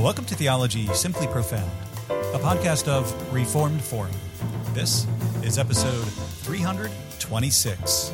Welcome to Theology Simply Profound, a podcast of Reformed Forum. This is episode 326.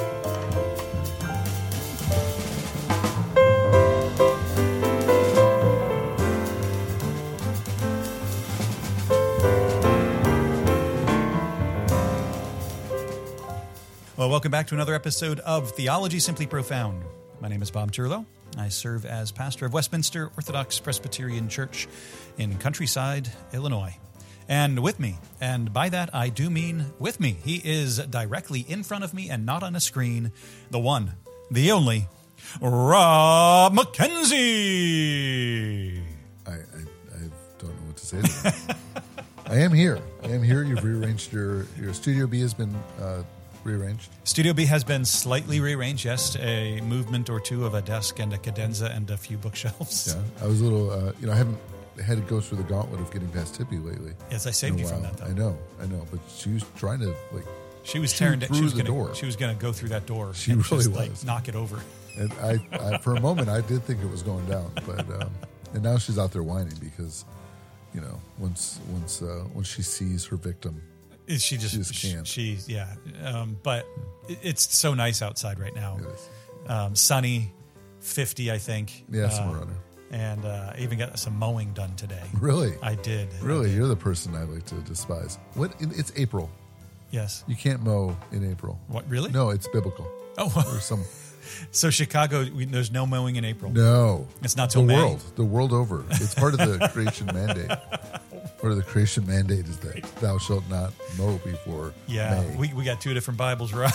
Well, welcome back to another episode of Theology Simply Profound. My name is Bob Turlow. I serve as pastor of Westminster Orthodox Presbyterian Church in Countryside, Illinois. And with me, and by that I do mean with me, he is directly in front of me and not on a screen, the one, the only, Rob McKenzie. I don't know what to say to that. I am here. You've rearranged your Studio B has been rearranged. Studio B has been slightly rearranged, yes. A movement or two of a desk and a cadenza and a few bookshelves. Yeah, I was a little, I haven't had to go through the gauntlet of getting past Tippy lately. Yes, I saved you from that, though. I know. But she was trying to, she was tearing it through the door. She was going to go through that door. She and really just, was. Knock it over. And I for a moment, I did think it was going down. But, and now she's out there whining because, once she sees her victim, She just can't. But it's so nice outside right now. Sunny, 50, I think. Yeah, somewhere around there. And I even got some mowing done today. Really? I did. Really? You're the person I like to despise. What? It's April. Yes. You can't mow in April. What, really? No, it's biblical. Oh. So Chicago, there's no mowing in April? No. It's not till May? The world over. It's part of the creation mandate. Part of the creation mandate is that thou shalt not mow before May. We got two different Bibles, Rob.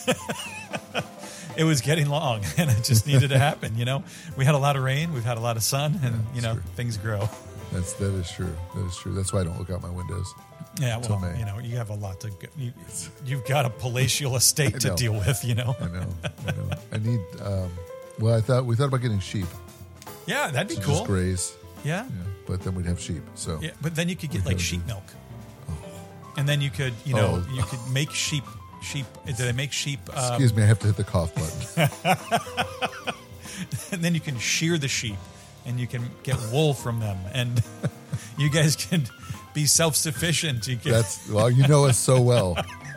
It was getting long, and it just needed to happen, We had a lot of rain, we've had a lot of sun, and, things grow. That is true. That's why I don't look out my windows. Yeah, well, May. You have a lot to you've got a palatial estate to deal with, I know. I need, we thought about getting sheep. Yeah, that'd be cool. Just graze. Yeah. But then we'd have sheep. So yeah, but then you could get sheep milk. And then you could, you could make sheep. Do they make sheep? Excuse me, I have to hit the cough button. And then you can shear the sheep, and you can get wool from them, and you guys can be self-sufficient. You know us so well.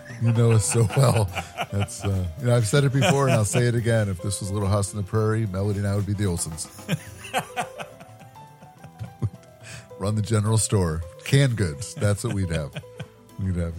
That's I've said it before, and I'll say it again. If this was Little House on the Prairie, Melody and I would be the Olsons. Run the general store, canned goods. That's what we'd have. We'd have,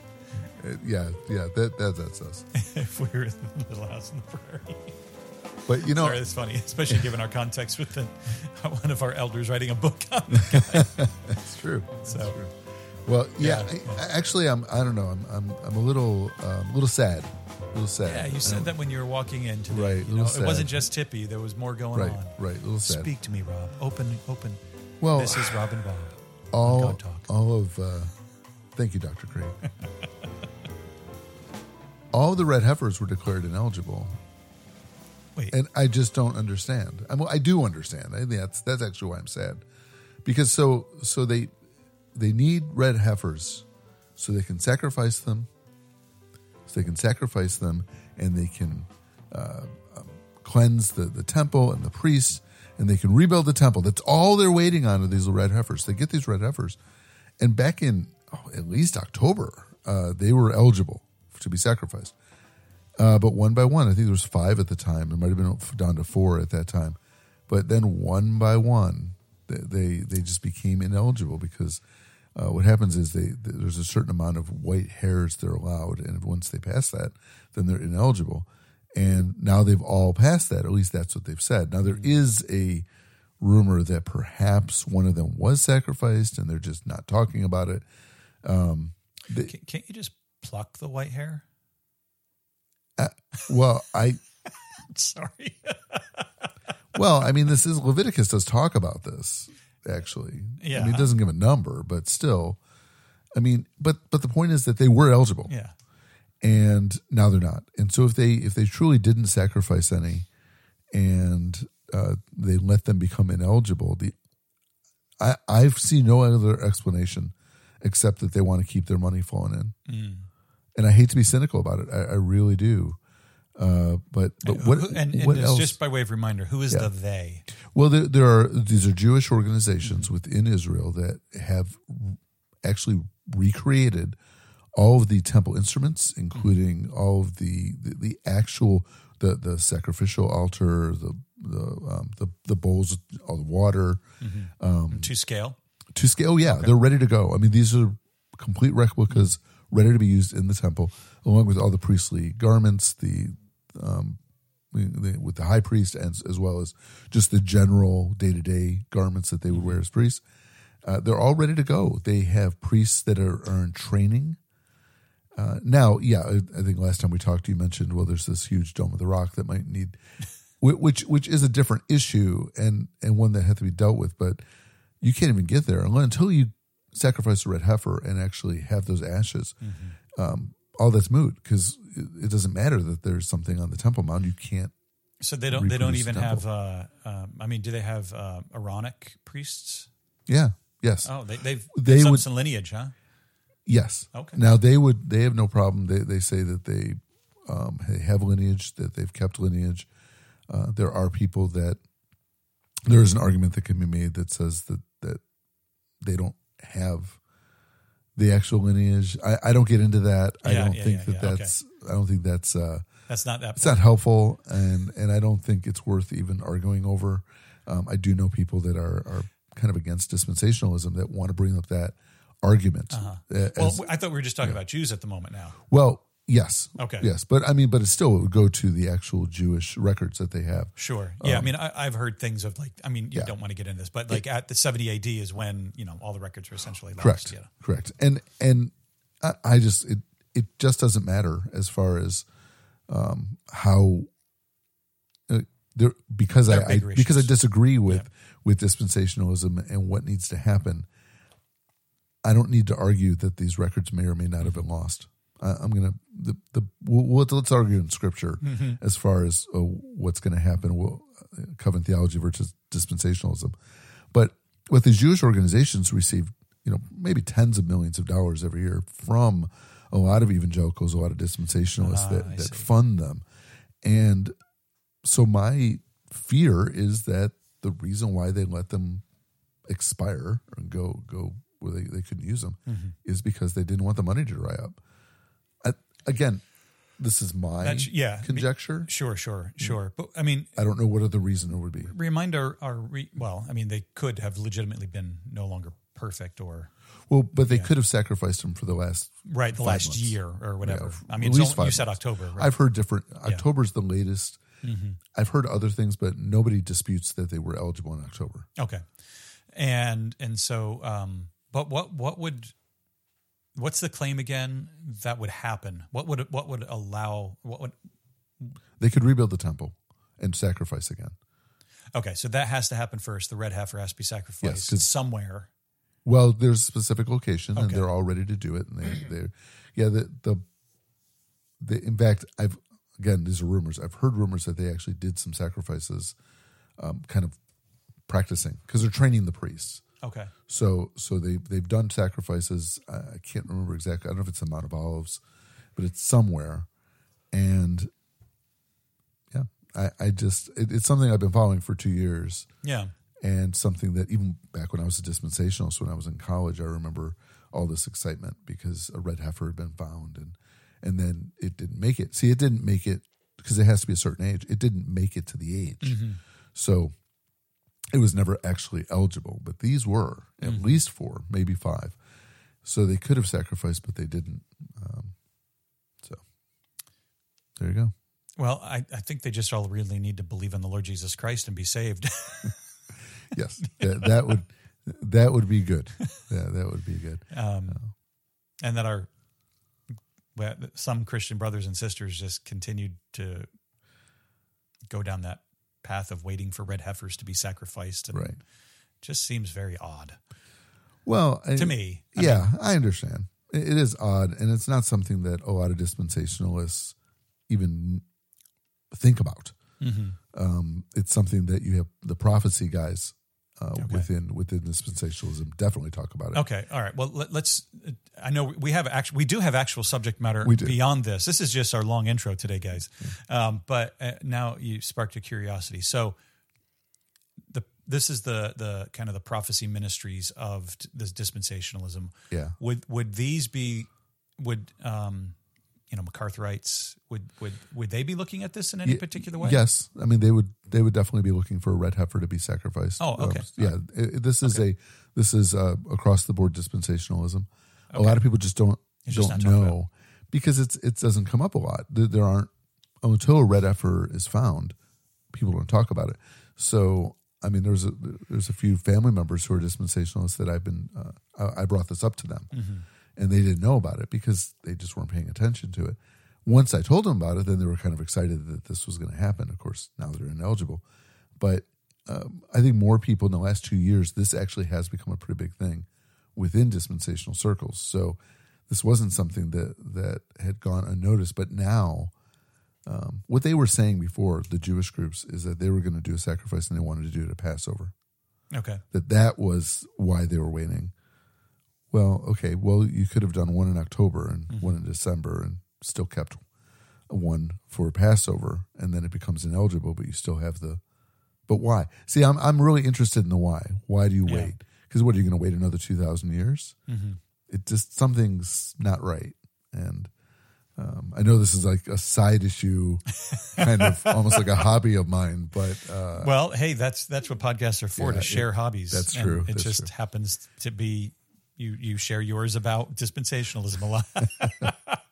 that's us. If we were in the Little House on the Prairie. But sorry, that's funny, especially given our context with one of our elders writing a book on the guy. That's true. So, that's true. Well, actually, I'm a little sad. A little sad. Yeah, you said that when you were walking in today. Right. It wasn't just Tippy. There was more going on. Right. A little sad. Speak to me, Rob. Open. Well, this is Rob and Bob. Thank you, Dr. Craig. All the red heifers were declared ineligible. Wait. And I just don't understand. I do understand. I think that's actually why I'm sad. Because so they need red heifers so they can sacrifice them. And they can cleanse the temple and the priests, and they can rebuild the temple. That's all they're waiting on are these red heifers. They get these red heifers. And back in at least October, they were eligible to be sacrificed. But one by one, I think there was 5 at the time. It might have been down to 4 at that time. But then one by one, they just became ineligible because what happens is there's a certain amount of white hairs they're allowed, and once they pass that, then they're ineligible. And now they've all passed that. At least that's what they've said. Now there is a rumor that perhaps one of them was sacrificed, and they're just not talking about it. Can't you just pluck the white hair? Sorry. This is Leviticus does talk about this, actually. Yeah. It doesn't give a number, but still. But the point is that they were eligible. Yeah. And now they're not. And so if they truly didn't sacrifice any and they let them become ineligible, I've seen no other explanation except that they want to keep their money flowing in. And I hate to be cynical about it. I really do. But what and else? just by way of reminder, who is the they? Well, these are Jewish organizations within Israel that have actually recreated all of the temple instruments, including all of the actual the sacrificial altar, the bowls, all the water, To scale. to scale. Yeah, they're ready to go. I mean, these are complete replicas ready to be used in the temple, along with all the priestly garments, with the high priest, and as well as just the general day-to-day garments that they would wear as priests. They're all ready to go. They have priests that are in training. Now, I think last time we talked, you mentioned, well, there's this huge Dome of the Rock that might need, which is a different issue and one that has to be dealt with, but you can't even get there until you sacrifice a red heifer and actually have those ashes. All that's moot, because it doesn't matter that there's something on the Temple Mount. You can't. So they don't even have. Do they have Aaronic priests? Yeah. Yes. Oh, they would some lineage, huh? Yes. Okay. Now they have no problem. They say that they have lineage, that they've kept lineage. There are people that there is an argument that can be made that says that they don't have the actual lineage. I don't get into that. I don't think that's. Okay. I don't think that's. That's not that. It's not helpful, and I don't think it's worth even arguing over. I do know people that are kind of against dispensationalism that want to bring up that argument. I thought we were just talking about Jews at the moment now. Well, yes. Okay. Yes, but it still would go to the actual Jewish records that they have. Sure. Yeah. I've heard things of you don't want to get into this, but at the 70 AD is when, all the records are essentially lost. Correct. Yeah. Correct. And I just, it just doesn't matter as far as how, because I disagree with dispensationalism and what needs to happen. I don't need to argue that these records may or may not have been lost. Let's argue in Scripture as far as what's going to happen. Covenant theology versus dispensationalism, but what these Jewish organizations receive, maybe tens of millions of dollars every year from a lot of evangelicals, a lot of dispensationalists that fund them, and so my fear is that the reason why they let them expire and go where they couldn't use them is because they didn't want the money to dry up. Again, this is my conjecture. Sure. But I don't know what other reason it would be. Remind they could have legitimately been no longer perfect but they could have sacrificed them for the last last months. Year or whatever. Yeah, you said October. Right? I've heard different. October's the latest. I've heard other things, but nobody disputes that they were eligible in October. Okay, and so, but what's the claim again that would happen? What would they could rebuild the temple and sacrifice again? Okay, so that has to happen first. The red heifer has to be sacrificed somewhere. Well, there's a specific location, and they're all ready to do it. And in fact, these are rumors. I've heard rumors that they actually did some sacrifices, kind of practicing, because they're training the priests. Okay. So they've done sacrifices. I can't remember exactly. I don't know if it's the Mount of Olives, but it's somewhere. And it's something I've been following for 2 years. Yeah. And something that even back when I was a dispensationalist, when I was in college, I remember all this excitement because a red heifer had been found, and then it didn't make it. See, it didn't make it because it has to be a certain age. It didn't make it to the age. So it was never actually eligible, but these were at least 4, maybe 5. So they could have sacrificed, but they didn't. So there you go. Well, I think they just all really need to believe in the Lord Jesus Christ and be saved. Yes, that would be good. Yeah, that would be good. And that some Christian brothers and sisters just continued to go down that path of waiting for red heifers to be sacrificed. And just seems very odd. Well, to me. I understand. It is odd, and it's not something that a lot of dispensationalists even think about. It's something that you have the prophecy guys within dispensationalism. Definitely talk about it. Okay, all right. Well, let's. I know we do have actual subject matter We do. beyond this. This is just our long intro today, guys. But now you sparked a curiosity. So this is the kind of the prophecy ministries of this dispensationalism. Yeah. Would these be MacArthurites, would they be looking at this in any particular way? Yes, I mean they would definitely be looking for a red heifer to be sacrificed. Oh, okay. This is across the board dispensationalism. Okay. A lot of people just don't know because it doesn't come up a lot. There aren't, until a red heifer is found, people don't talk about it. So I mean, there's a few family members who are dispensationalists that I brought this up to them. Mm-hmm. And they didn't know about it because they just weren't paying attention to it. Once I told them about it, then they were kind of excited that this was going to happen. Of course, now they're ineligible. But I think more people in the last 2 years, this actually has become a pretty big thing within dispensational circles. So this wasn't something that had gone unnoticed. But now, what they were saying before, the Jewish groups, is that they were going to do a sacrifice and they wanted to do it at Passover. Okay. That was why they were waiting. Well, okay. Well, you could have done one in October and one in December and still kept one for Passover, and then it becomes ineligible, but you still have but why? See, I'm really interested in the why. Why do you wait? Because what, are you going to wait another 2,000 years? Mm-hmm. It just, something's not right. And I know this is like a side issue, kind of almost like a hobby of mine, but well, hey, that's what podcasts are for, to share hobbies. That's true. It just happens to be you share yours about dispensationalism a lot.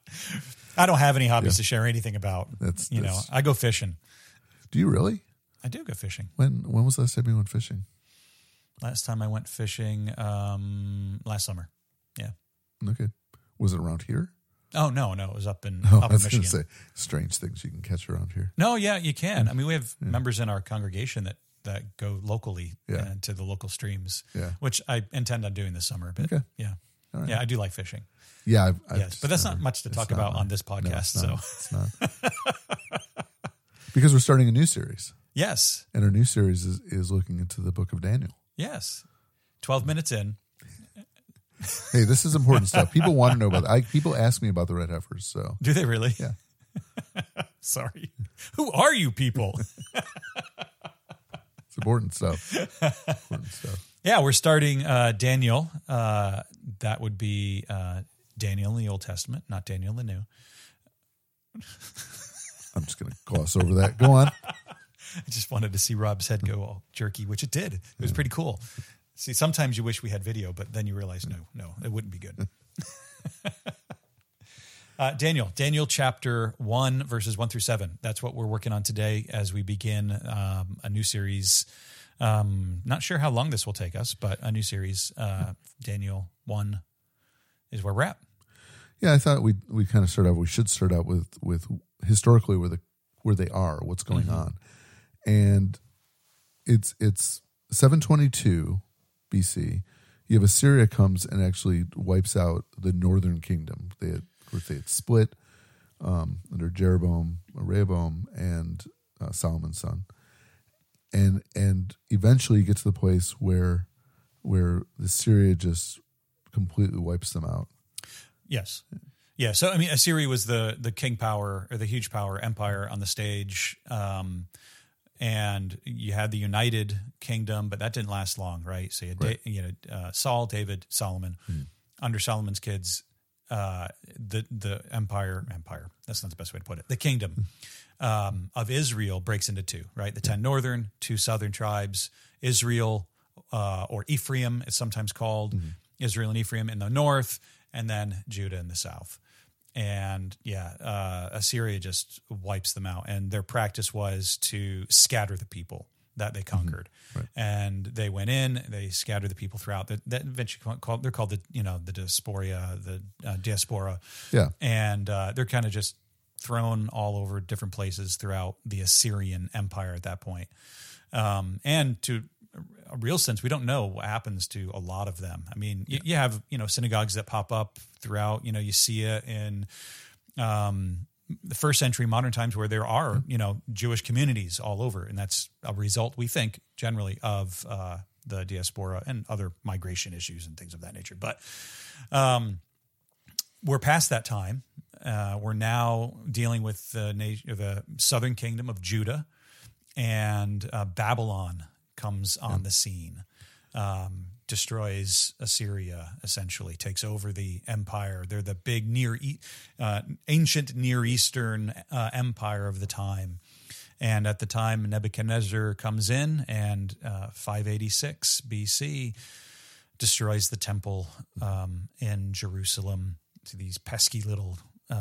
I don't have any hobbies to share anything about. I go fishing. Do you really? I do go fishing. When was the last time you went fishing? Last time I went fishing last summer. Yeah. Okay. Was it around here? Oh, no. It was up in I was Michigan. going to say, strange things you can catch around here. No, yeah, you can. I mean, we have members in our congregation that go locally to the local streams, which I intend on doing this summer. But yeah. Right. Yeah, I do like fishing. Yeah. Yes, but that's not much to talk about on this podcast. No, it's not. Because we're starting a new series. Yes. And our new series is looking into the book of Daniel. Yes. 12 minutes in. Hey, this is important stuff. People want to know about it. People ask me about the red heifers. So do they really? Yeah. Sorry. Who are you people? It's important stuff. Yeah, we're starting Daniel. That would be Daniel in the Old Testament, not Daniel in the New. I'm just going to gloss over that. Go on. I just wanted to see Rob's head go all jerky, which it did. It was pretty cool. See, sometimes you wish we had video, but then you realize, no, it wouldn't be good. Daniel chapter 1, verses 1 through 7. That's what we're working on today as we begin a new series. Not sure how long this will take us, but a new series. Daniel 1 is where we're at. Yeah, I thought we kind of start out. We should start out with historically where they are, what's going on, and it's 722 BC. You have Assyria comes and actually wipes out the northern kingdom. They had split under Jeroboam, Rehoboam, and Solomon's son, and eventually you get to the place where Assyria just completely wipes them out. Yes. Yeah. So, I mean, Assyria was the king power or the huge power empire on the stage. And you had the United Kingdom, but that didn't last long, right? So you had Saul, David, Solomon. Under Solomon's kids, the empire, that's not the best way to put it. The kingdom of Israel breaks into two, right? The 10 northern, 2 southern tribes, Israel, or Ephraim, it's sometimes called, Israel and Ephraim in the north, and then Judah in the south. And Assyria just wipes them out. And their practice was to scatter the people that they conquered. Right. And they went in, they scattered the people throughout. That eventually they're called the diaspora. Yeah. And they're kind of just thrown all over different places throughout the Assyrian Empire at that point. And to a real sense, we don't know what happens to a lot of them. I mean, you have, synagogues that pop up throughout, you see it in the first century modern times where there are, Jewish communities all over. And that's a result, we think, generally of the diaspora and other migration issues and things of that nature. But we're past that time. We're now dealing with the southern kingdom of Judah, and Babylon comes on the scene, destroys Assyria, essentially takes over the empire. They're the big ancient Near Eastern empire of the time. And at the time, Nebuchadnezzar comes in and 586 BC destroys the temple in Jerusalem to these pesky little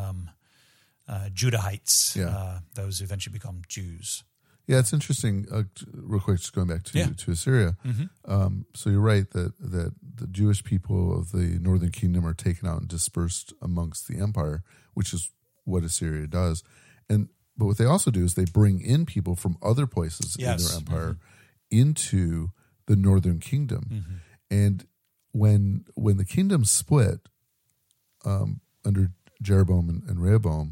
Judahites, those who eventually become Jews. Yeah, it's interesting. Real quick, just going back to Assyria. Mm-hmm. So you're right that the Jewish people of the northern kingdom are taken out and dispersed amongst the empire, which is what Assyria does. But what they also do is they bring in people from other places in their empire into the northern kingdom. Mm-hmm. And when the kingdom split under Jeroboam and Rehoboam,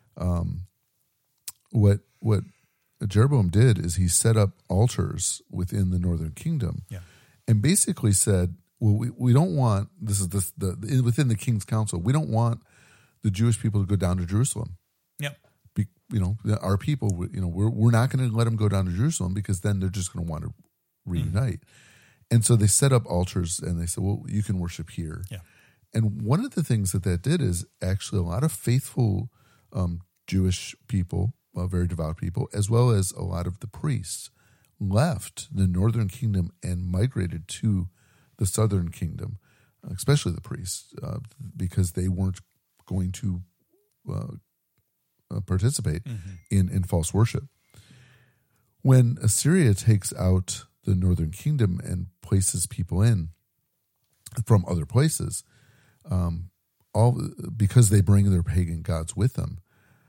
what Jeroboam did is he set up altars within the northern kingdom, and basically said, "Well, we don't want within the king's council. We don't want the Jewish people to go down to Jerusalem. Yep, our people. We're not going to let them go down to Jerusalem because then they're just going to want to reunite. And so they set up altars and they said, well, you can worship here. Yeah. And one of the things that did is actually a lot of faithful Jewish people, very devout people, as well as a lot of the priests, left the northern kingdom and migrated to the southern kingdom, especially the priests, because they weren't going to participate in false worship. When Assyria takes out the northern kingdom and places people in from other places, all because they bring their pagan gods with them,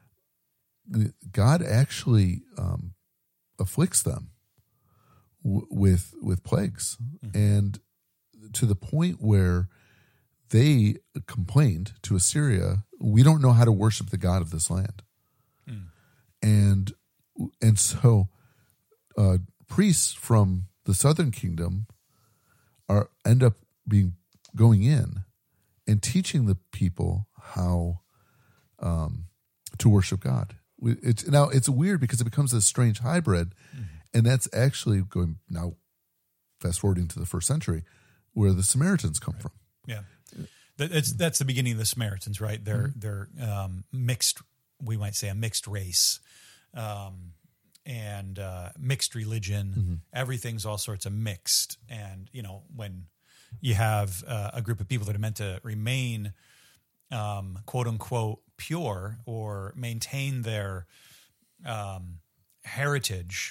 God actually afflicts them with plagues, and to the point where they complained to Assyria, "We don't know how to worship the God of this land," and so priests from the southern kingdom end up going in and teaching the people how to worship God. It's weird because it becomes this strange hybrid, and that's actually going now. Fast forwarding to the first century, where the Samaritans come from. Yeah, that's the beginning of the Samaritans, right? They're mixed. We might say a mixed race, and mixed religion. Everything's all sorts of mixed, and when you have a group of people that are meant to remain, quote unquote, pure or maintain their heritage,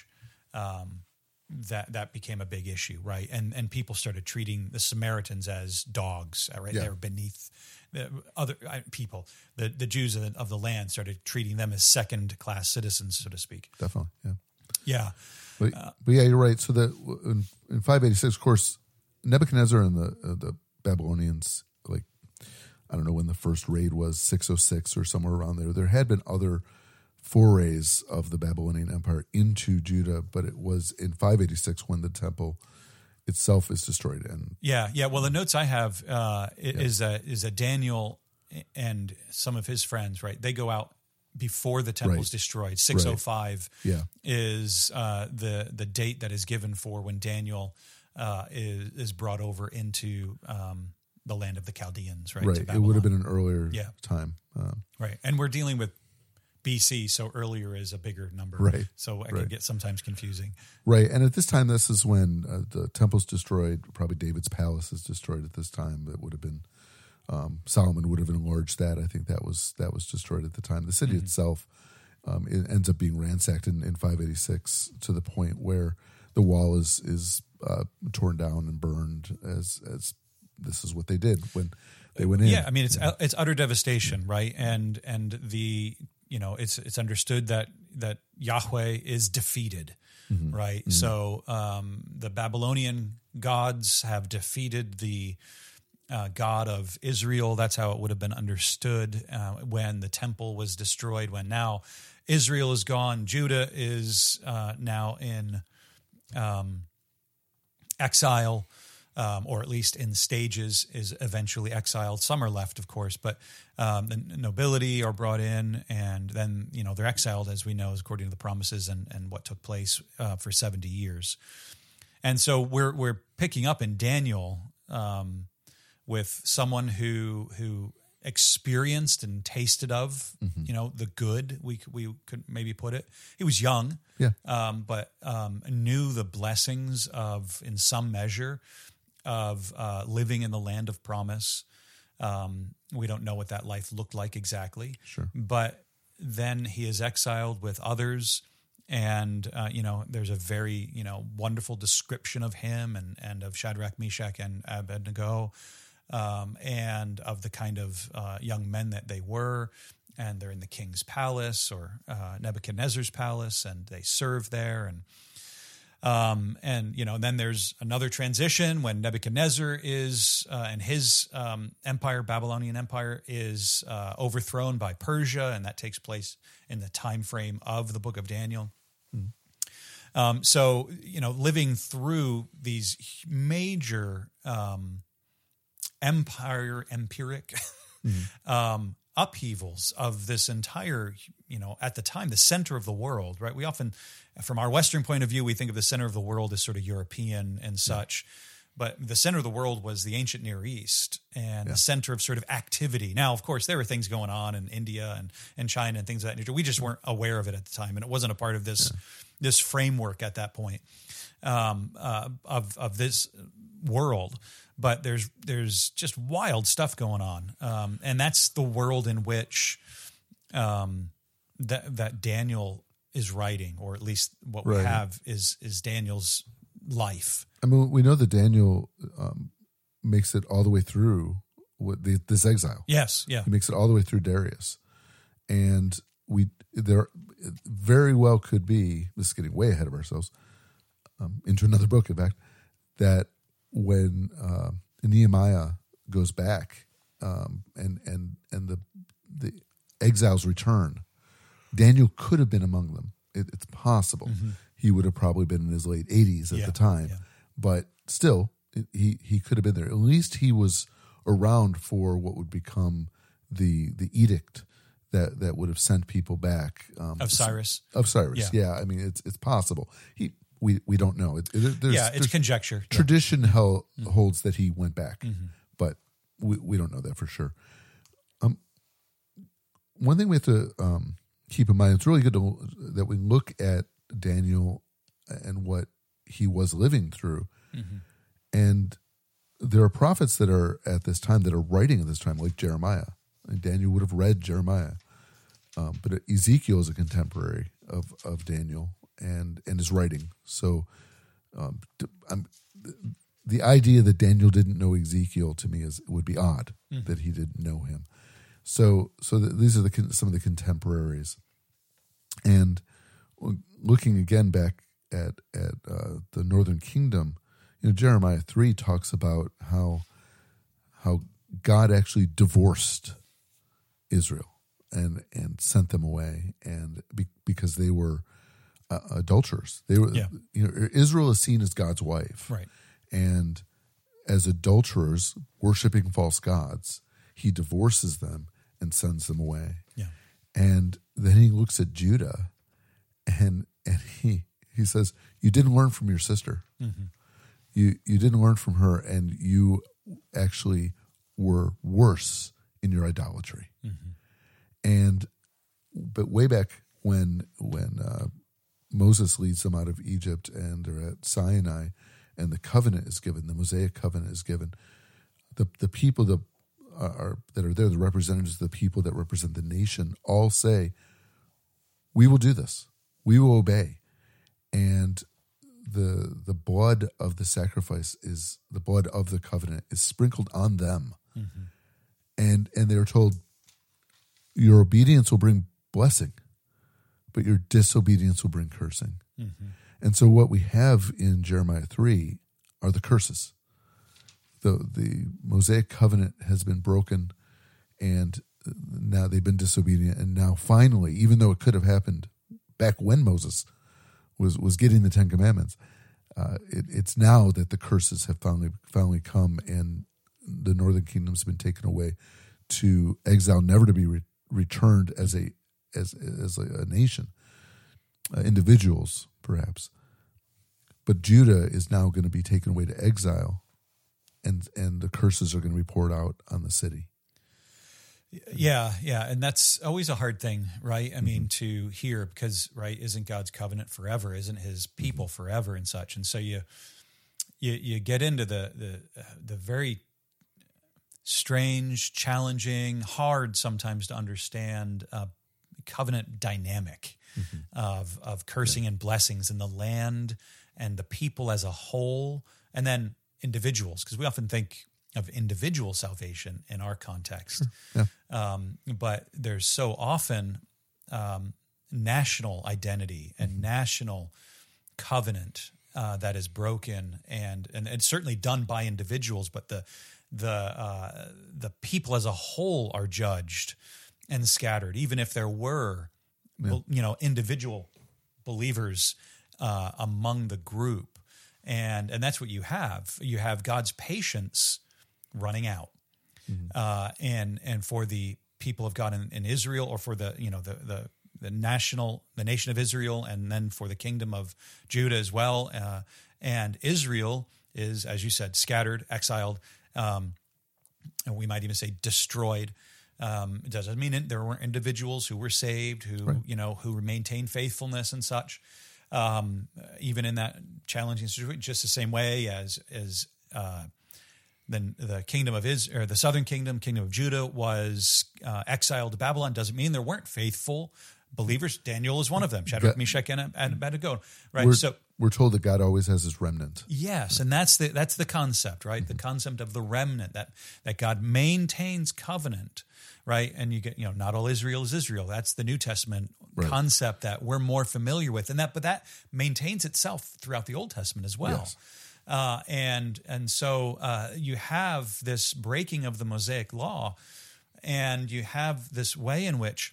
that became a big issue, right? And people started treating the Samaritans as dogs, right? Yeah. They were beneath the other people. The Jews of the land started treating them as second-class citizens, so to speak. Definitely, yeah. Yeah. But yeah, you're right. So that in 586, of course, Nebuchadnezzar and the Babylonians, like, I don't know when the first raid was, 606 or somewhere around there. There had been other forays of the Babylonian Empire into Judah, but it was in 586 when the temple itself is destroyed. And Well, the notes I have is that Daniel and some of his friends, right? They go out before the temple is destroyed. 605 is the date that is given for when Daniel is brought over into the land of the Chaldeans, right? Right. It would have been an earlier time. Right. And we're dealing with BC, so earlier is a bigger number. Right. So it can get sometimes confusing. Right. And at this time, this is when the temple's destroyed. Probably David's palace is destroyed at this time. That would have been, Solomon would have enlarged that. I think that was destroyed at the time. The city itself it ends up being ransacked in 586 to the point where the wall is torn down and burned as this is what they did when they went in. Yeah, I mean it's utter devastation, right? And the it's understood that Yahweh is defeated, right? Mm-hmm. So the Babylonian gods have defeated the God of Israel. That's how it would have been understood when the temple was destroyed. When now Israel is gone, Judah is now in exile, or at least in stages, is eventually exiled. Some are left, of course, but the nobility are brought in, and then they're exiled, as we know, according to the promises and what took place for 70 years. And so we're picking up in Daniel with someone who experienced and tasted of the good, we could maybe put it. He was young, but knew the blessings of, in some measure, of living in the land of promise. We don't know what that life looked like exactly, but then he is exiled with others. And, there's a very, wonderful description of him and of Shadrach, Meshach, and Abednego, and of the kind of young men that they were. And they're in the king's palace, or Nebuchadnezzar's palace, and they serve there. And then there's another transition when Nebuchadnezzar is, and his empire, Babylonian Empire, is overthrown by Persia, and that takes place in the time frame of the book of Daniel. So, living through these major empiric upheavals of this entire, at the time, the center of the world, right? We often, from our Western point of view, we think of the center of the world as sort of European and such. But the center of the world was the ancient Near East, and the center of sort of activity. Now, of course, there were things going on in India and China and things of that nature. We just weren't aware of it at the time, and it wasn't a part of this framework at that point of this world. But there's just wild stuff going on, and that's the world in which that Daniel is writing, or at least what we have is Daniel's life. I mean, we know that Daniel makes it all the way through this exile. Yes, yeah. He makes it all the way through Darius. And there very well could be, this is getting way ahead of ourselves, into another book, in fact, that when Nehemiah goes back and the exiles return, Daniel could have been among them. It's possible. He would have probably been in his late 80s at the time. But still, he could have been there. At least he was around for what would become the edict that would have sent people back. Of Cyrus. Yeah. I mean, it's possible. We don't know. It's conjecture. Tradition holds that he went back, but we don't know that for sure. One thing we have to keep in mind, it's really good that we look at Daniel and what he was living through. And there are prophets that are at this time, that are writing at this time, like Jeremiah. And Daniel would have read Jeremiah. But Ezekiel is a contemporary of Daniel and is writing. So the idea that Daniel didn't know Ezekiel, to me, would be odd, that he didn't know him. So these are some of the contemporaries. And looking again back at the Northern Kingdom, Jeremiah 3 talks about how God actually divorced Israel and sent them away, and because they were adulterers. They were, Israel is seen as God's wife, right? And as adulterers worshiping false gods, he divorces them and sends them away. Yeah. And then he looks at Judah, and he says, "You didn't learn from your sister. You didn't learn from her, and you actually were worse in your idolatry." But way back when Moses leads them out of Egypt, and they're at Sinai, and the covenant is given, the Mosaic covenant is given, the people that are there, the representatives of the people that represent the nation, all say, "We will do this. We will obey." And the blood of the sacrifice, is the blood of the covenant, is sprinkled on them. And they're told, your obedience will bring blessing, but your disobedience will bring cursing. And so what we have in Jeremiah 3 are the curses. The Mosaic covenant has been broken, and now they've been disobedient. And now finally, even though it could have happened back when Moses was getting the Ten Commandments, it's now that the curses have finally come, and the northern kingdom's been taken away to exile, never to be returned as a nation, individuals perhaps. But Judah is now going to be taken away to exile, and the curses are going to be poured out on the city. Yeah, and that's always a hard thing, right? I mean, to hear, because, right, isn't God's covenant forever? Isn't His people forever and such? And so you get into the very strange, challenging, hard sometimes to understand covenant dynamic of cursing and blessings in the land and the people as a whole, and then individuals, because we often think of individual salvation in our context. Sure. Yeah. But there's so often national identity and national covenant that is broken, and it's certainly done by individuals, but the people as a whole are judged and scattered, even if there were, individual believers among the group. And that's what you have. You have God's patience running out, and for the people of God in Israel, or for the nation of Israel, and then for the kingdom of Judah as well. And Israel is, as you said, scattered, exiled, and we might even say destroyed. It doesn't mean there weren't individuals who were saved, who maintained faithfulness and such. Even in that challenging situation, just the same way as then the kingdom of Israel, or the southern kingdom of Judah, was exiled to Babylon. Doesn't mean there weren't faithful believers. Daniel is one of them. Shadrach, Meshach, and Abednego. Right. We're told that God always has His remnant. Yes, and that's the concept, right? Mm-hmm. The concept of the remnant, that God maintains covenant, right? And you get, not all Israel is Israel. That's the New Testament concept that we're more familiar with, but that maintains itself throughout the Old Testament as well. Yes. And so you have this breaking of the Mosaic law, and you have this way in which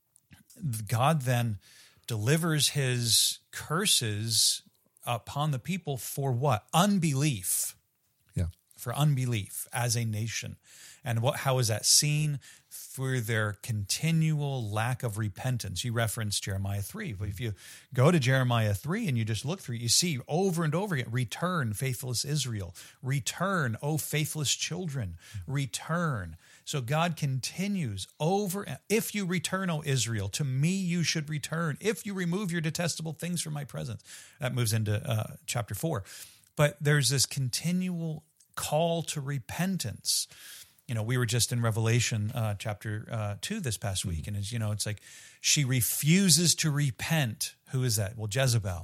God then delivers His curses upon the people for what? Unbelief. Yeah. For unbelief as a nation. And how is that seen? Through their continual lack of repentance. You referenced Jeremiah 3. But if you go to Jeremiah 3 and you just look through it, you see over and over again, return, faithless Israel. Return, O faithless children. Return. So God continues over. If you return, O Israel, to me you should return. If you remove your detestable things from my presence. That moves into chapter 4. But there's this continual call to repentance. We were just in Revelation chapter 2 this past week, and it's like she refuses to repent. Who is that? Well, Jezebel.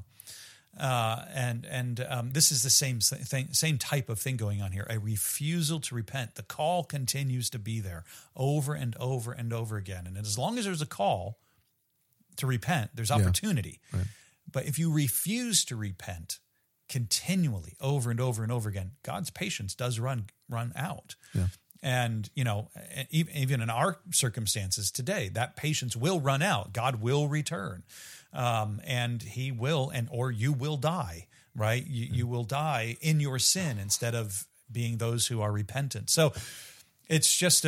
And this is the same type of thing going on here. A refusal to repent. The call continues to be there over and over and over again. And as long as there's a call to repent, there's opportunity. Yeah. Right. But if you refuse to repent continually over and over and over again, God's patience does run out. Yeah. And, even in our circumstances today, that patience will run out. God will return, and He will, or you will die, right? You will die in your sin instead of being those who are repentant. So it's just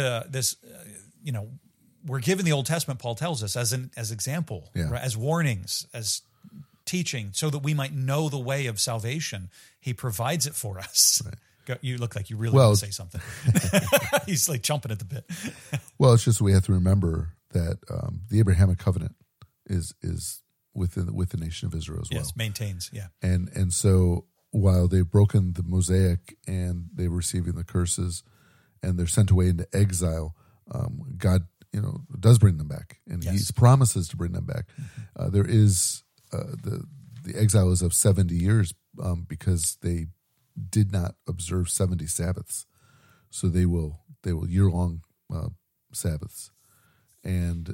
we're given the Old Testament, Paul tells us, as example, right? As warnings, as teaching, so that we might know the way of salvation. He provides it for us. Right. You look like you really want to say something. He's like chomping at the bit. Well, it's just we have to remember that the Abrahamic covenant is with the nation of Israel as well. Yes, maintains, yeah. And so while they've broken the Mosaic and they're receiving the curses and they're sent away into exile, God, does bring them back, and He promises to bring them back. Mm-hmm. There is the exile is of 70 years because they did not observe 70 Sabbaths, so they will year-long Sabbaths, and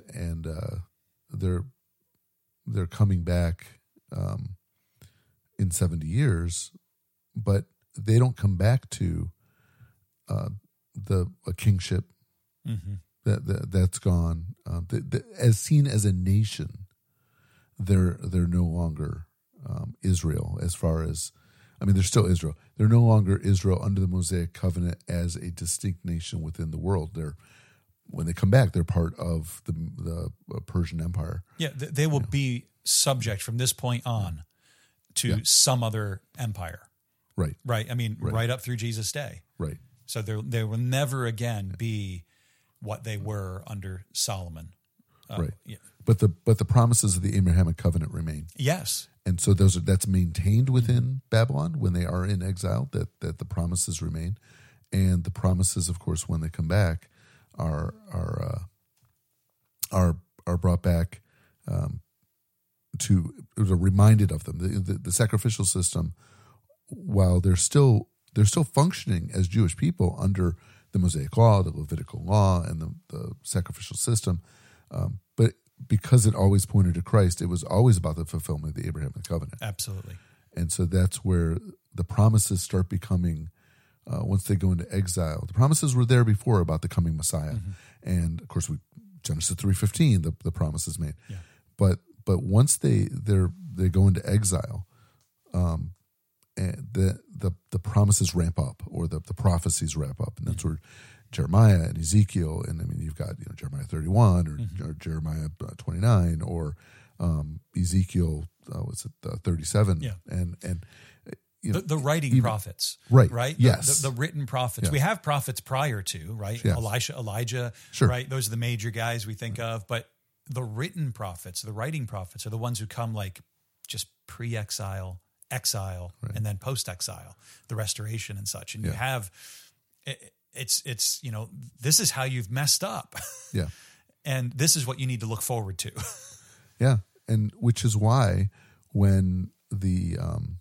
they're coming back in 70 years, but they don't come back to a kingship that's gone. As seen as a nation, they're no longer Israel as far as I mean, they're still Israel. They're no longer Israel under the Mosaic covenant as a distinct nation within the world. When they come back, they're part of the Persian Empire. Yeah, they will be subject from this point on to some other empire. Right. Right. I mean, right up through Jesus' day. Right. So they will never again be what they were under Solomon. Right. Yeah. But the promises of the Abrahamic covenant remain. Yes. And so that's maintained within Babylon when they are in exile, that the promises remain. And the promises, of course, when they come back are brought back to reminded of them. The sacrificial system, while they're still functioning as Jewish people under the Mosaic law, the Levitical law, and the sacrificial system, but because it always pointed to Christ, it was always about the fulfillment of the Abrahamic covenant. Absolutely. And so that's where the promises start becoming, once they go into exile. The promises were there before about the coming Messiah. And of course, Genesis 3:15, the promise is made. Yeah. But once they go into exile, and the promises ramp up, or the prophecies ramp up. And that's where Jeremiah and Ezekiel, and I mean, you've got Jeremiah 31 or Jeremiah 29 or Ezekiel 37, and the writing prophets, right? Yes, the written prophets. Yeah. We have prophets prior to, right? Yes. Elijah, sure. Right? Those are the major guys we think of, but the written prophets, the writing prophets, are the ones who come like just pre-exile, exile, and then post-exile, the restoration and such. And you have it's this is how you've messed up. Yeah. And this is what you need to look forward to. Yeah. And which is why when in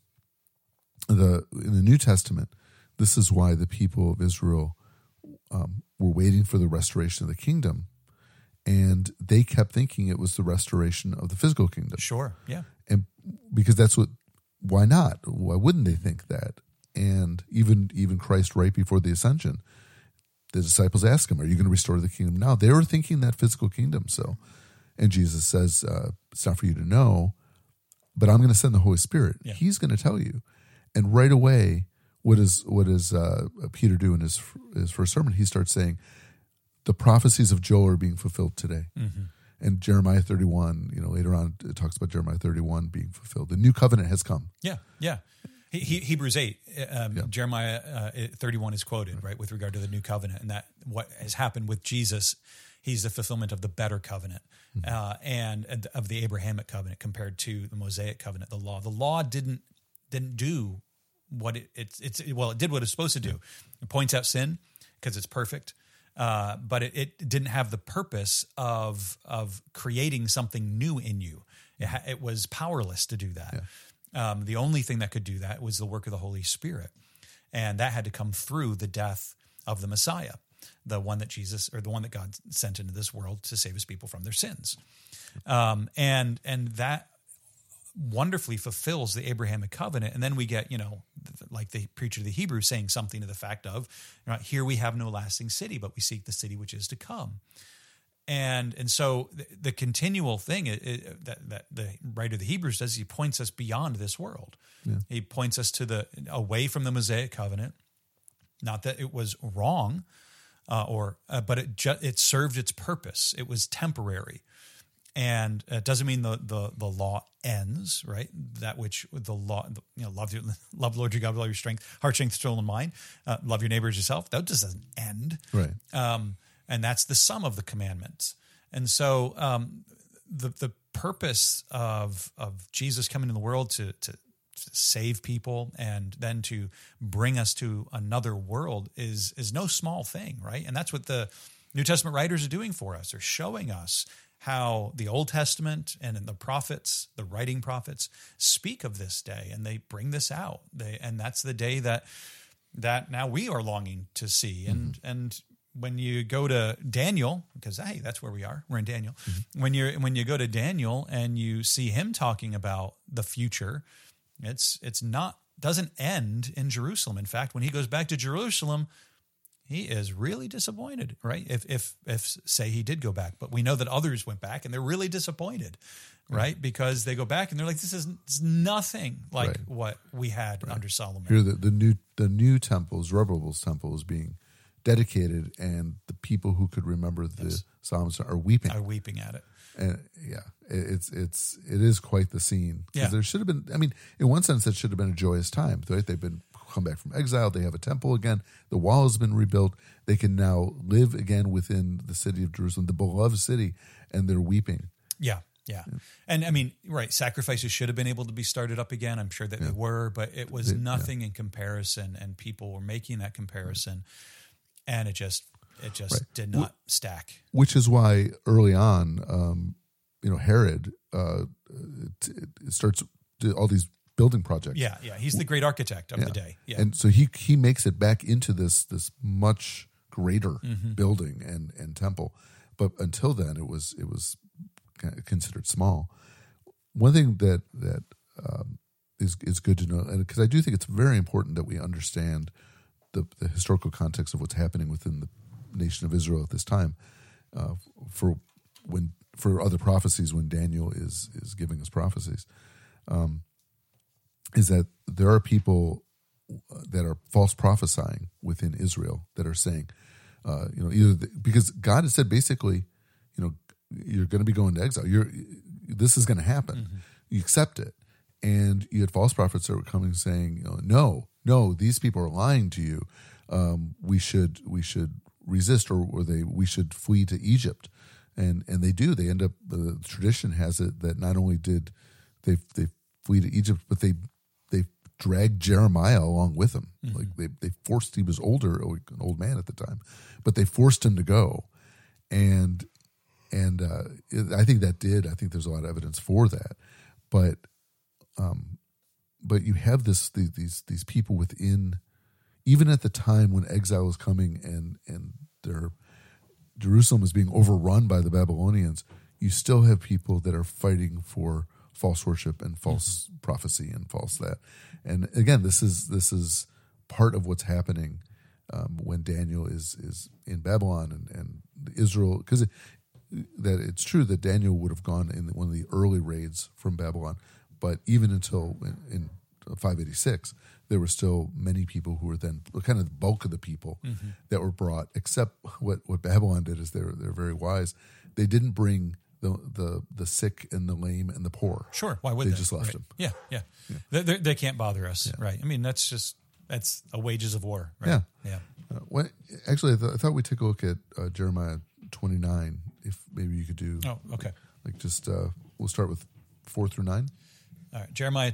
the New Testament, this is why the people of Israel were waiting for the restoration of the kingdom, and they kept thinking it was the restoration of the physical kingdom. Sure. Yeah. And because why not? Why wouldn't they think that? And even Christ, right before the ascension, the disciples asked him, "Are you going to restore the kingdom now?" They were thinking that physical kingdom. So, and Jesus says, "It's not for you to know, but I'm going to send the Holy Spirit. Yeah. He's going to tell you." And right away, what does Peter do in his first sermon? He starts saying, "The prophecies of Joel are being fulfilled today." Mm-hmm. And Jeremiah 31, later on, it talks about Jeremiah 31 being fulfilled. The new covenant has come. Yeah, yeah. Hebrews 8, Jeremiah 31 is quoted, right, with regard to the new covenant, and that what has happened with Jesus, he's the fulfillment of the better covenant and of the Abrahamic covenant compared to the Mosaic covenant, the law. The law didn't do what it did what it's supposed to do. It points out sin because it's perfect. But it didn't have the purpose of creating something new in you. It was powerless to do that. Yeah. The only thing that could do that was the work of the Holy Spirit, and that had to come through the death of the Messiah, the one that God sent into this world to save His people from their sins, and that wonderfully fulfills the Abrahamic covenant. And then we get, like the preacher of the Hebrews saying something to the fact of, here we have no lasting city, but we seek the city which is to come. And so the continual thing that the writer of the Hebrews does, he points us beyond this world. Yeah. He points us away from the Mosaic covenant. Not that it was wrong, but it served its purpose. It was temporary. And it doesn't mean the law ends, right? That which the law, love Lord your God with all your strength, heart, strength, soul, and mind. Love your neighbor as yourself. That just doesn't end, right? And that's the sum of the commandments. And so the purpose of Jesus coming into the world to save people and then to bring us to another world is no small thing, right? And that's what the New Testament writers are doing for us. They're showing us how the Old Testament and the prophets, the writing prophets, speak of this day, and they bring this out. And that's the day that now we are longing to see. And when you go to Daniel, because hey, that's where we are. We're in Daniel. Mm-hmm. When you go to Daniel and you see him talking about the future, doesn't end in Jerusalem. In fact, when he goes back to Jerusalem, he is really disappointed, right? If say he did go back, but we know that others went back and they're really disappointed, right? Because they go back and they're like, this is nothing like Right. what we had under Solomon. Here, the new temple, Zerubbabel's temple, is being dedicated, and the people who could remember the Psalms are weeping. Are weeping at it. And it is quite the scene. 'Cause Yeah. there should have been. I mean, in one sense, that should have been a joyous time. Right? They've been come back from exile. They have a temple again. The wall has been rebuilt. They can now live again within the city of Jerusalem, the beloved city, and they're weeping. Yeah. And I mean, right, sacrifices should have been able to be started up again. I'm sure that they were, but it was nothing in comparison, and people were making that comparison, and it just did not stack. Which is why early on, Herod starts all these building projects. Yeah. He's the great architect of the day. Yeah. And so he makes it back into this much greater building and temple. But until then, it was considered small. One thing that is good to know, and because I do think it's very important that we understand the historical context of what's happening within the nation of Israel at this time, for other prophecies when Daniel is giving us prophecies, is that there are people that are false prophesying within Israel that are saying, because God has said basically, you're going to be going to exile. This is going to happen. Mm-hmm. You accept it. And you had false prophets that were coming saying, no, these people are lying to you. We should resist, or we should flee to Egypt. And they do. They end up, the tradition has it that not only did they flee to Egypt, but they dragged Jeremiah along with them. Mm-hmm. Like they forced, he was older, an old man at the time, but they forced him to go. And I think I think there's a lot of evidence for that. But you have these people within, even at the time when exile is coming and Jerusalem is being overrun by the Babylonians, you still have people that are fighting for false worship and false prophecy and false that. And again, this is part of what's happening when Daniel is in Babylon and Israel, because that it's true that Daniel would have gone in one of the early raids from Babylon, but even until in 586, there were still many people who were then kind of the bulk of the people that were brought. Except what Babylon did is they're very wise. They didn't bring the sick and the lame and the poor. Sure, why would they? They just left them. Yeah. They can't bother us, right? I mean, that's a wages of war, right? Yeah. Actually, I thought we'd take a look at Jeremiah 29. If maybe you could do. Oh, okay. Like just we'll start with 4 through 9. All right, Jeremiah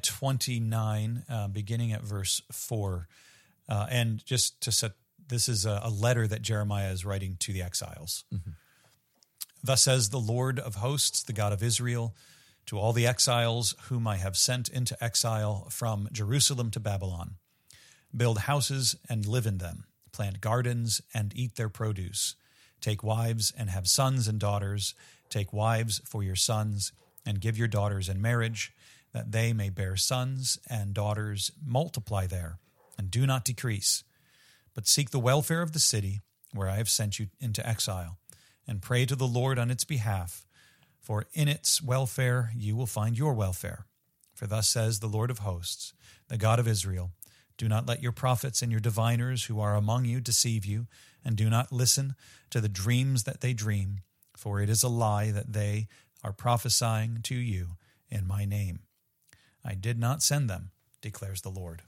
29, beginning at verse 4. And just to set, this is a letter that Jeremiah is writing to the exiles. Mm-hmm. Thus says the Lord of hosts, the God of Israel, to all the exiles whom I have sent into exile from Jerusalem to Babylon. Build houses and live in them. Plant gardens and eat their produce. Take wives and have sons and daughters. Take wives for your sons and give your daughters in marriage, that they may bear sons and daughters, multiply there, and do not decrease. But seek the welfare of the city where I have sent you into exile, and pray to the Lord on its behalf, for in its welfare you will find your welfare. For thus says the Lord of hosts, the God of Israel, do not let your prophets and your diviners who are among you deceive you, and do not listen to the dreams that they dream, for it is a lie that they are prophesying to you in my name. I did not send them, declares the Lord.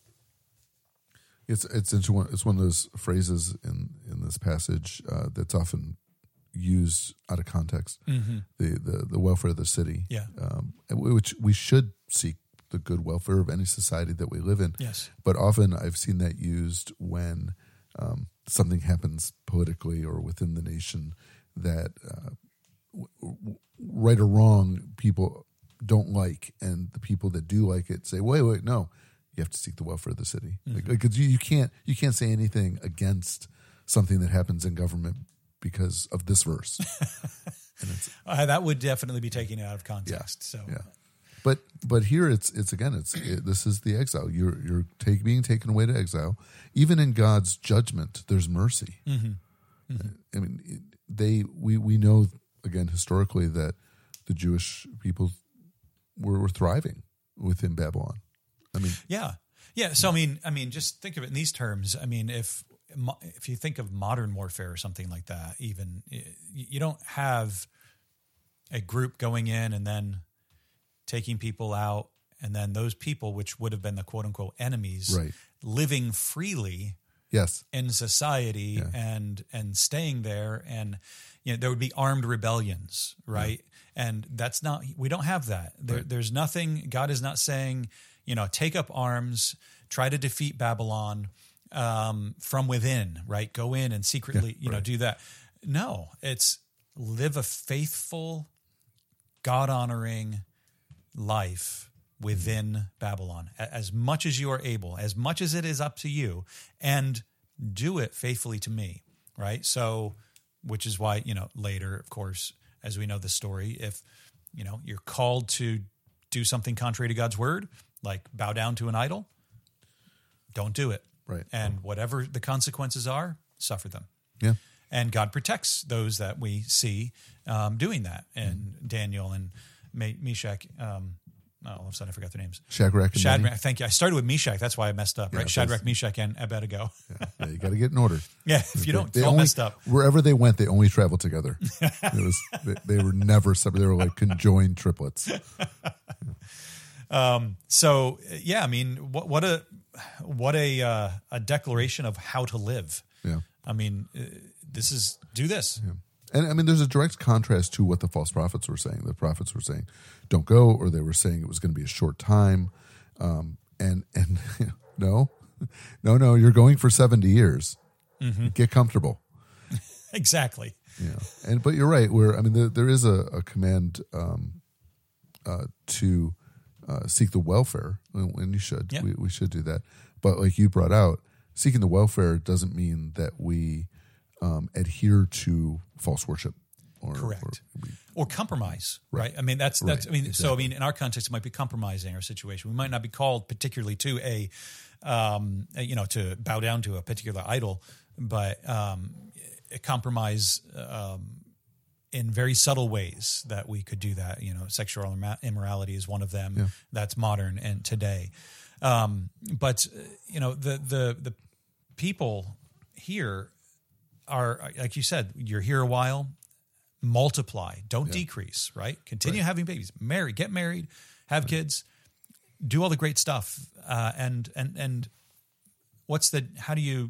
It's one of those phrases in this passage that's often used out of context. Mm-hmm. The welfare of the city, which we should seek the good welfare of any society that we live in. Yes, but often I've seen that used when something happens politically or within the nation that, right or wrong, people don't like, and the people that do like it say, wait, no, you have to seek the welfare of the city. Mm-hmm. Because you can't say anything against something that happens in government because of this verse. And that would definitely be taken out of context. But here this is the exile. You're being taken away to exile. Even in God's judgment, there's mercy. Mm-hmm. Mm-hmm. I mean, we know again historically that the Jewish people were thriving within Babylon. I mean, yeah. So I mean, just think of it in these terms. I mean, if you think of modern warfare or something like that, even you don't have a group going in and then taking people out, and then those people, which would have been the quote unquote enemies, right, living freely. Yes. In society, yeah, and staying there, and there would be armed rebellions, right? Yeah. And that's not, we don't have that. Right. There's nothing. God is not saying, take up arms, try to defeat Babylon from within, right? Go in and secretly, right, do that. No, it's live a faithful, God honoring life within Babylon, as much as you are able, as much as it is up to you, and do it faithfully to me, right? So, which is why, later, of course, as we know the story, if, you're called to do something contrary to God's word, like bow down to an idol, don't do it. Right. And whatever the consequences are, suffer them. Yeah. And God protects those that we see doing that. And Daniel and Meshach, all of a sudden I forgot their names. Shadrach. Thank you. I started with Meshach. That's why I messed up, right? Shadrach, Meshach, and Abednego. Yeah, you got to get in order. Yeah, if you don't, it's all messed up. Wherever they went, they only traveled together. They were never separate. They were like conjoined triplets. So yeah, I mean, what a declaration of how to live. Yeah. I mean, do this. Yeah. And I mean, there's a direct contrast to what the false prophets were saying. The prophets were saying, "Don't go," or they were saying it was going to be a short time. And no, you're going for 70 years. Mm-hmm. Get comfortable. Exactly. Yeah. But you're right. There is a command to seek the welfare, and you should. Yeah. We should do that. But like you brought out, seeking the welfare doesn't mean that we adhere to false worship, or compromise, right? I mean, that's. Exactly. So I mean, in our context, it might be compromising our situation. We might not be called particularly to to bow down to a particular idol, but a compromise in very subtle ways that we could do that. Sexual immorality is one of them. Yeah. That's modern and today. But the people here are, like you said, you're here a while, multiply, don't decrease, right? Continue having babies, get married, have kids, do all the great stuff. And how do you,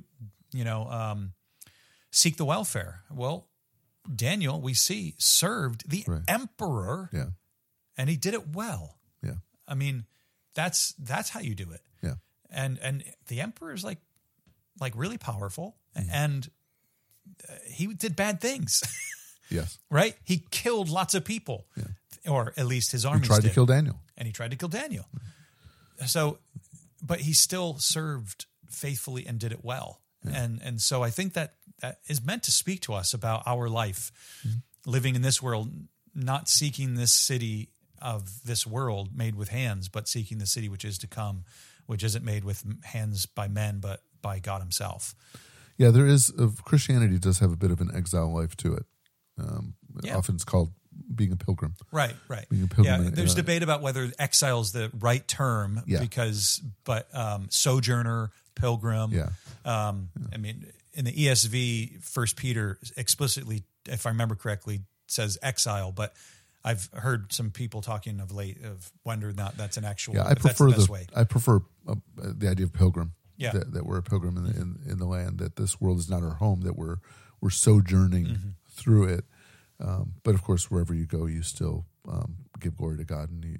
seek the welfare? Well, Daniel, we see, served the emperor, and he did it well. Yeah. I mean, that's how you do it. Yeah. And the emperor is like really powerful, and he did bad things. Yes. Right? He killed lots of people, or at least his armies He tried to kill Daniel. And he tried to kill Daniel. So, but he still served faithfully and did it well. Yeah. And so I think that is meant to speak to us about our life, living in this world, not seeking this city of this world made with hands, but seeking the city which is to come, which isn't made with hands by men, but by God himself. Yeah, there is. Christianity does have a bit of an exile life to it. Often it's called being a pilgrim. Right. Being a pilgrim. Yeah, there's debate about whether exile is the right term, but sojourner, pilgrim. Yeah. I mean, in the ESV, 1 Peter explicitly, if I remember correctly, says exile, but I've heard some people talking of late of whether not that's an actual. Yeah, I prefer that's the best way. I prefer the idea of pilgrim. Yeah, that we're a pilgrim in the land. That this world is not our home. That we're sojourning through it. But of course, wherever you go, you still give glory to God, and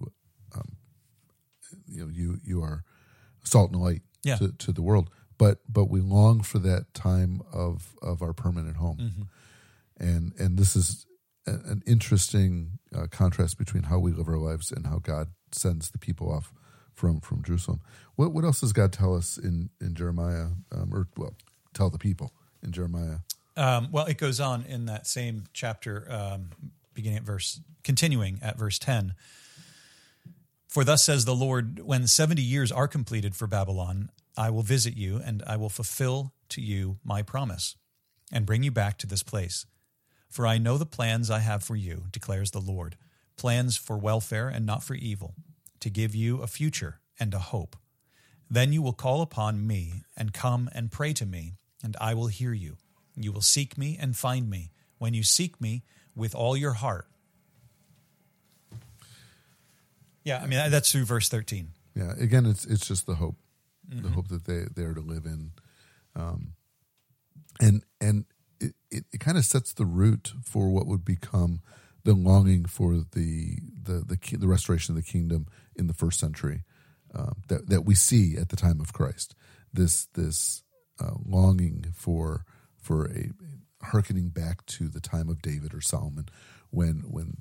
you are salt and light to the world. But we long for that time of our permanent home, and this is an interesting contrast between how we live our lives and how God sends the people off from Jerusalem. What else does God tell us in Jeremiah, tell the people in Jeremiah? Well, it goes on in that same chapter, continuing at verse 10. For thus says the Lord, when 70 years are completed for Babylon, I will visit you, and I will fulfill to you my promise, and bring you back to this place. For I know the plans I have for you, declares the Lord, plans for welfare and not for evil, to give you a future and a hope. Then you will call upon me and come and pray to me, and I will hear you. You will seek me and find me when you seek me with all your heart. Yeah, I mean, that's through verse 13. Yeah, again, it's just the hope, the hope that they're to live in. And it kind of sets the root for what would become the longing for the restoration of the kingdom in the first century that we see at the time of Christ. This longing for a hearkening back to the time of David or Solomon, when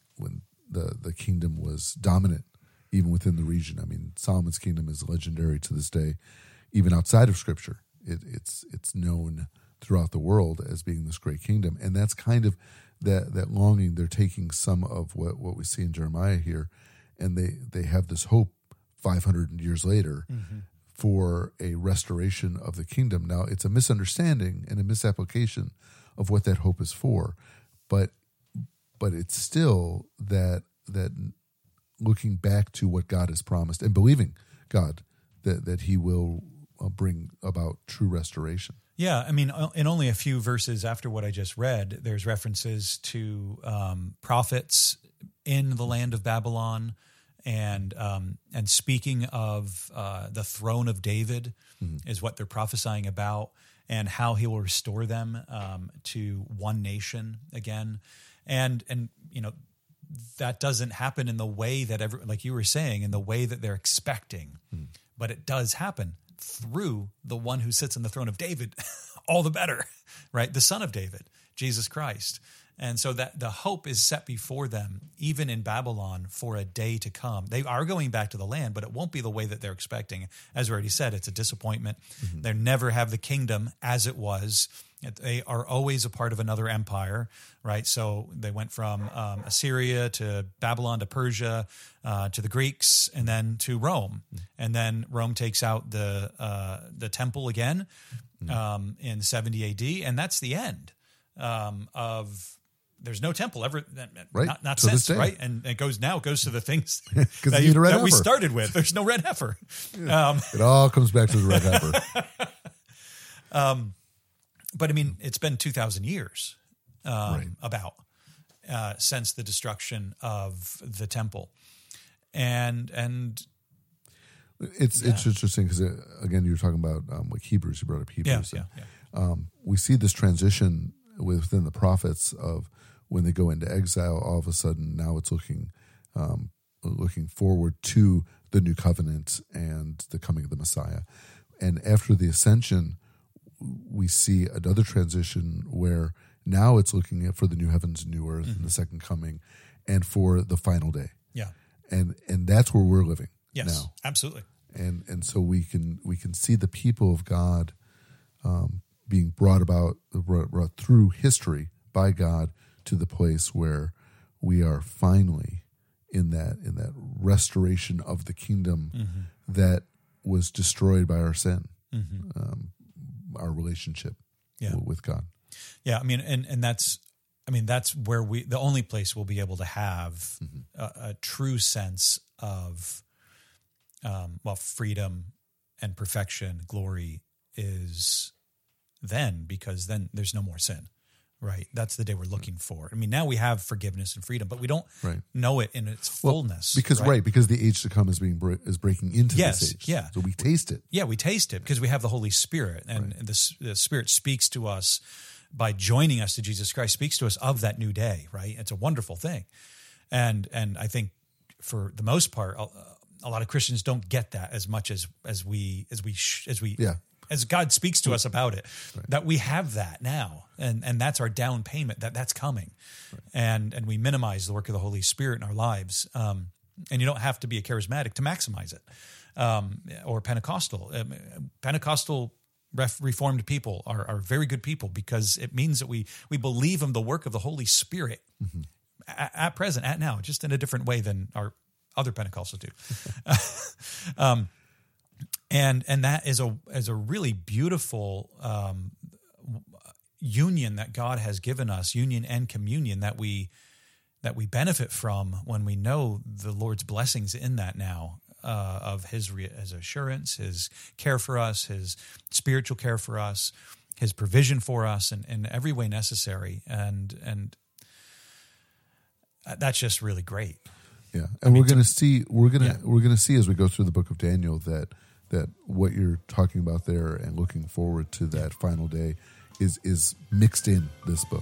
the kingdom was dominant even within the region. I mean, Solomon's kingdom is legendary to this day, even outside of Scripture. It's known throughout the world as being this great kingdom, and that's kind of that longing. They're taking some of what we see in Jeremiah here, and they have this hope 500 years later for a restoration of the kingdom. Now, it's a misunderstanding and a misapplication of what that hope is for, but it's still that looking back to what God has promised and believing God that He will bring about true restoration. Yeah, I mean, in only a few verses after what I just read, there's references to prophets in the land of Babylon, and speaking of the throne of David is what they're prophesying about, and how He will restore them to one nation again, and you know, that doesn't happen in the way that like you were saying, in the way that they're expecting, but it does happen through the one who sits on the throne of David, all the better, right? The Son of David, Jesus Christ. And so that the hope is set before them, even in Babylon, for a day to come. They are going back to the land, but it won't be the way that they're expecting. As we already said, it's a disappointment. They never have the kingdom as it was. They are always a part of another empire, right? So they went from Assyria to Babylon to Persia to the Greeks, and then to Rome. And then Rome takes out the temple again in 70 AD, and that's the end of. There's no temple ever, right. not since, right? And it goes to the things that we started with. There's no red heifer. It all comes back to the red heifer. But I mean, it's been 2,000 years right. Since the destruction of the temple, and it's interesting because again, you were talking about like Hebrews. You brought up Hebrews. Yeah. We see this transition within the prophets of when they go into exile. All of a sudden, now it's looking forward to the new covenant and the coming of the Messiah. And after the ascension, we see another transition where now it's looking for the new heavens and new earth and the second coming, and for the final day. Yeah, and that's where we're living. Yes, now. Absolutely. And so we can see the people of God being brought through history by God to the place where we are finally in that restoration of the kingdom that was destroyed by our sin, our relationship with God. Yeah, I mean, and that's where the only place we'll be able to have a true sense of freedom and perfection, glory is then, because then there's no more sin, right? That's the day we're looking for. I mean, now we have forgiveness and freedom, but we don't know it in its fullness. Because the age to come is breaking into this age. Yeah. So we taste it. Yeah, we taste it because we have the Holy Spirit, and the Spirit speaks to us by joining us to Jesus Christ, speaks to us of that new day, right? It's a wonderful thing. And I think for the most part, a lot of Christians don't get that as much as God speaks to us about it, that we have that now, and that's our down payment, that's coming, and we minimize the work of the Holy Spirit in our lives, and you don't have to be a charismatic to maximize it, or Pentecostal. Pentecostal Reformed people are very good people because it means that we believe in the work of the Holy Spirit at present, at now, just in a different way than our other Pentecostals do. And that is a really beautiful union that God has given us, union and communion that we benefit from when we know the Lord's blessings in that now, of his assurance, his care for us, his spiritual care for us, his provision for us in every way necessary. And that's just really great. Yeah. And we're going to see as we go through the book of Daniel that what you're talking about there and looking forward to that final day is mixed in this book.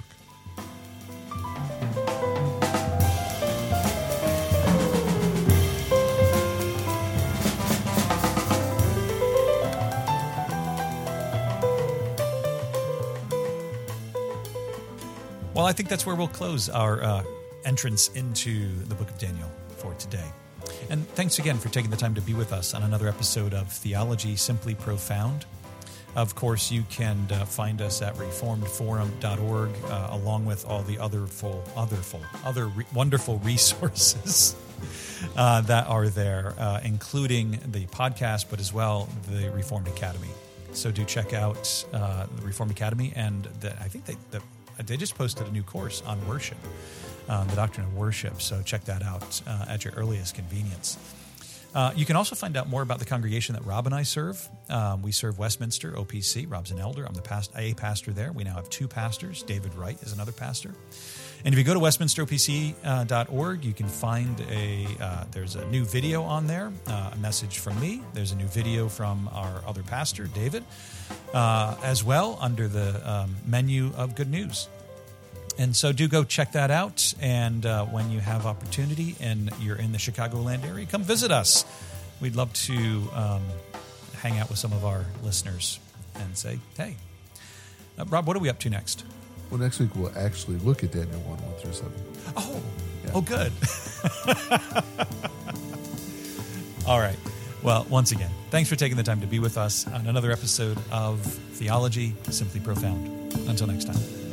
Well, I think that's where we'll close our entrance into the book of Daniel for today. And thanks again for taking the time to be with us on another episode of Theology Simply Profound. Of course, you can find us at reformedforum.org, along with all the other wonderful resources that are there, including the podcast, but as well the Reformed Academy. So do check out the Reformed Academy, and I think they just posted a new course on worship, the doctrine of worship. So check that out at your earliest convenience. You can also find out more about the congregation that Rob and I serve. We serve Westminster OPC. Rob's an elder. I'm a pastor there. We now have 2 pastors. David Wright is another pastor. And if you go to westminsteropc.org, you can find there's a new video on there, a message from me. There's a new video from our other pastor, David, as well under the menu of Good News. And so do go check that out. And when you have opportunity and you're in the Chicagoland area, come visit us. We'd love to hang out with some of our listeners and say, hey. Rob, what are we up to next? Well, next week we'll actually look at Daniel 1:1-7. Oh, yeah. Oh, good. All right. Well, once again, thanks for taking the time to be with us on another episode of Theology Simply Profound. Until next time.